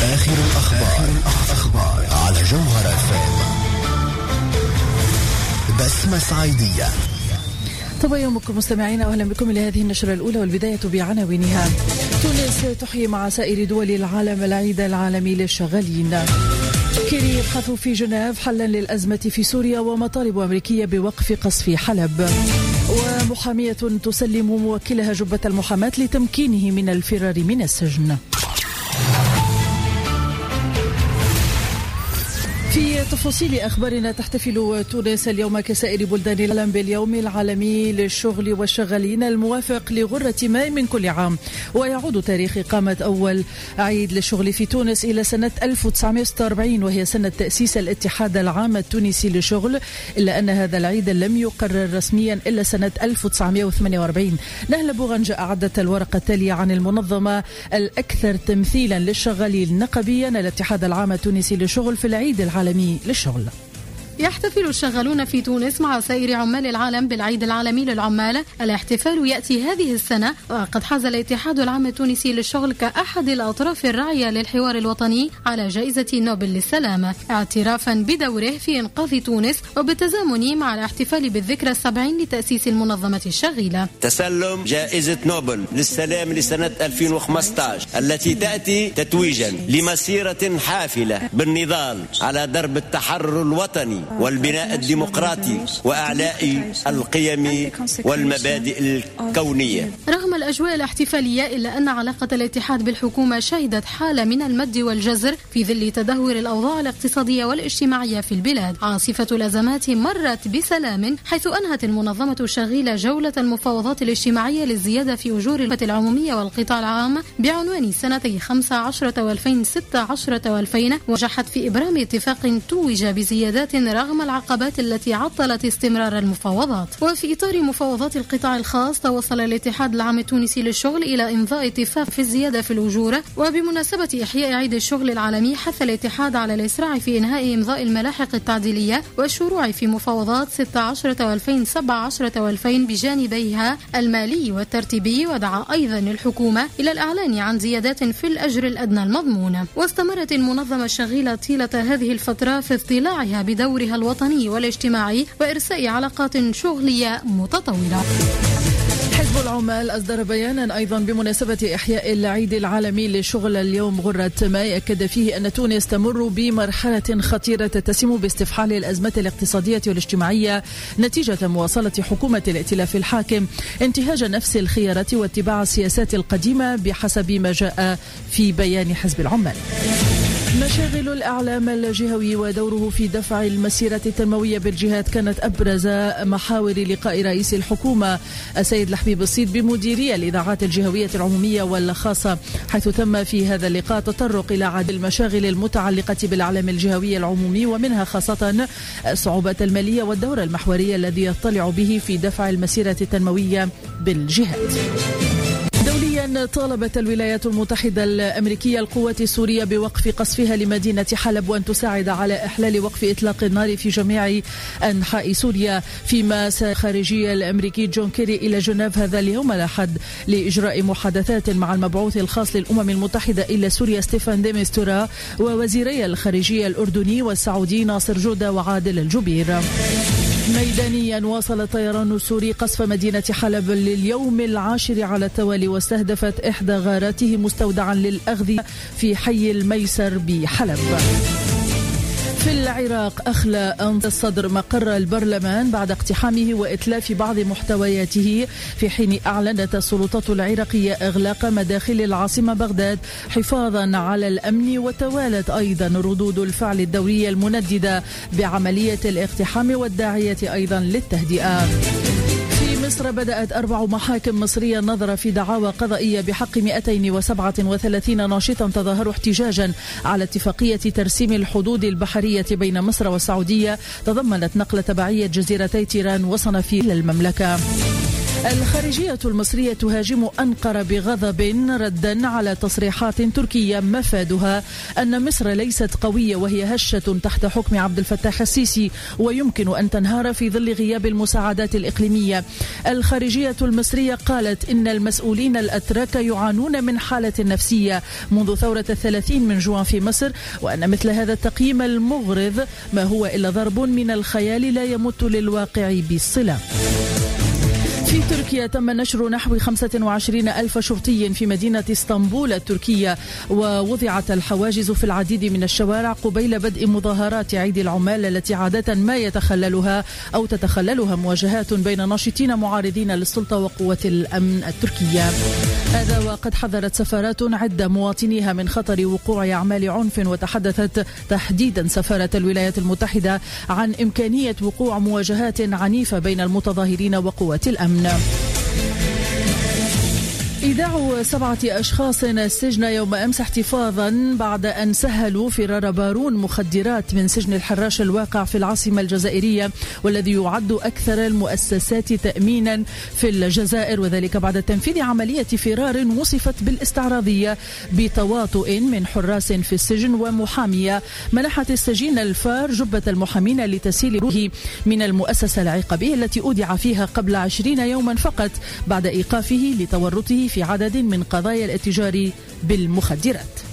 آخر الأخبار على جوهر FM. بسمة صعيدية. طبعا يومكم مستمعين، أهلا بكم لهذه النشرة الأولى والبداية بعناوينها. تونس تحيي مع سائر دول العالم العيد العالمي للشغالين. كيري يبحث في جنيف حلا للأزمة في سوريا، ومطالب أمريكية بوقف قصف حلب. ومحامية تسلم موكلها جبة المحاماة لتمكينه من الفرار من السجن. في تفاصيل أخبارنا، تحتفل تونس اليوم كسائر بلدان العالم باليوم العالمي للشغل والشغالين الموافق لغرة ماي من كل عام، ويعود تاريخ إقامة أول عيد للشغل في تونس إلى سنة 1946 وهي سنة تأسيس الاتحاد العام التونسي للشغل، إلا أن هذا العيد لم يقرر رسميا إلا سنة 1948. نهلة بوغنجة أعدت الورقة التالية عن المنظمة الأكثر تمثيلا للشغالين نقبيا، الاتحاد العام التونسي للشغل، في العيد العالمي للشغل. يحتفل الشغالون في تونس مع سائر عمال العالم بالعيد العالمي للعمال. الاحتفال يأتي هذه السنة وقد حاز الاتحاد العام التونسي للشغل كأحد الأطراف الراعية للحوار الوطني على جائزة نوبل للسلام، اعترافا بدوره في إنقاذ تونس وبالتزامن مع الاحتفال بالذكرى 70 لتأسيس المنظمة الشغيلة. تسلم جائزة نوبل للسلام لسنة 2015 التي تأتي تتويجا لمسيرة حافلة بالنضال على درب التحرر الوطني والبناء الديمقراطي وأعلاء القيم والمبادئ الكونية. رغم الأجواء الاحتفالية، إلا أن علاقة الاتحاد بالحكومة شهدت حالة من المد والجزر في ظل تدهور الأوضاع الاقتصادية والاجتماعية في البلاد. عاصفة الأزمات مرت بسلام، حيث أنهت المنظمة الشغيلة جولة المفاوضات الاجتماعية للزيادة في أجور العمومية والقطاع العام بعنوان سنتي 15 و2016 و2000، ونجحت في إبرام اتفاق توج بزيادات رغم العقبات التي عطلت استمرار المفاوضات. وفي إطار مفاوضات القطاع الخاص، توصل الاتحاد العام التونسي للشغل إلى إمضاء اتفاق في الزيادة في الأجور. وبمناسبة إحياء عيد الشغل العالمي، حث الاتحاد على الإسراع في إنهاء إمضاء الملاحق التعديلية والشروع في مفاوضات 16 و2017 و2000 بجانبيها المالي والترتيبي، ودعا أيضا الحكومة إلى الإعلان عن زيادات في الأجر الأدنى المضمون. واستمرت المنظمة الشغيلة طيلة هذه الفترة في اطلاعها بدورها الوطني والاجتماعي وإرساء علاقات شغلية متطورة. حزب العمال أصدر بيانا أيضا بمناسبة إحياء العيد العالمي للشغل اليوم غرة ماي، أكد فيه أن تونس تمر بمرحلة خطيرة تتسم باستفحال الأزمات الاقتصادية والاجتماعية نتيجة مواصلة حكومة الائتلاف الحاكم انتهاج نفس الخيارات واتباع السياسات القديمة بحسب ما جاء في بيان حزب العمال. مشاغل الإعلام الجهوي ودوره في دفع المسيرة التنموية بالجهات كانت أبرز محاور لقاء رئيس الحكومة السيد لحبيب الصيد بمديرية الإذاعات الجهوية العمومية والخاصة، حيث تم في هذا اللقاء تطرق إلى عدد المشاغل المتعلقة بالإعلام الجهوي العمومي، ومنها خاصة الصعوبات المالية والدور المحوري الذي يطلع به في دفع المسيرة التنموية بالجهات. دوليا، طالبت الولايات المتحدة الأمريكية القوات السورية بوقف قصفها لمدينة حلب، وأن تساعد على إحلال وقف إطلاق النار في جميع أنحاء سوريا. فيما سار الخارجية الأمريكي جون كيري إلى جنيف هذا اليوم الأحد لإجراء محادثات مع المبعوث الخاص للأمم المتحدة إلى سوريا ستيفان دي ميستورا، ووزيري الخارجية الأردني والسعودي ناصر جودة وعادل الجبير. ميدانيا، واصل الطيران السوري قصف مدينة حلب لليوم العاشر على التوالي، واستهدفت إحدى غاراته مستودعا للأغذية في حي الميسر بحلب. في العراق، أخلى الصدر مقر البرلمان بعد اقتحامه وإتلاف بعض محتوياته، في حين أعلنت السلطات العراقية إغلاق مداخل العاصمة بغداد حفاظا على الأمن. وتوالت أيضا ردود الفعل الدولية المنددة بعملية الاقتحام والداعية أيضا للتهدئة. مصر، بدأت 4 محاكم مصرية النظر في دعاوى قضائية بحق 237 ناشطا تظاهروا احتجاجا على اتفاقية ترسيم الحدود البحرية بين مصر والسعودية، تضمنت نقل تبعية جزيرتي تيران وصنافير للمملكة. الخارجية المصرية تهاجم أنقرة بغضب ردا على تصريحات تركية مفادها أن مصر ليست قوية وهي هشة تحت حكم عبد الفتاح السيسي ويمكن أن تنهار في ظل غياب المساعدات الإقليمية. الخارجية المصرية قالت إن المسؤولين الأتراك يعانون من حالة نفسية منذ ثورة 30 من جوان في مصر، وأن مثل هذا التقييم المغرض ما هو إلا ضرب من الخيال لا يمت للواقع بالصلة. في تركيا تم نشر نحو 25,000 شرطي في مدينة اسطنبول التركية، ووضعت الحواجز في العديد من الشوارع قبيل بدء مظاهرات عيد العمال التي عادة ما يتخللها أو تتخللها مواجهات بين ناشطين معارضين للسلطة وقوات الأمن التركية. هذا وقد حذرت سفارات عدة مواطنيها من خطر وقوع أعمال عنف، وتحدثت تحديدا سفارة الولايات المتحدة عن إمكانية وقوع مواجهات عنيفة بين المتظاهرين وقوات الأمن. إيداع 7 أشخاص السجن يوم أمس احتفاظا بعد أن سهلوا فرار بارون مخدرات من سجن الحراش الواقع في العاصمة الجزائرية، والذي يعد أكثر المؤسسات تأمينا في الجزائر، وذلك بعد تنفيذ عملية فرار وصفت بالاستعراضية بتواطؤ من حراس في السجن ومحامية منحت السجين الفار جبة المحامين لتسهيل روحه من المؤسسة العقابية التي أودع فيها قبل 20 يوما فقط بعد إيقافه لتورطه في عدد من قضايا الاتجار بالمخدرات.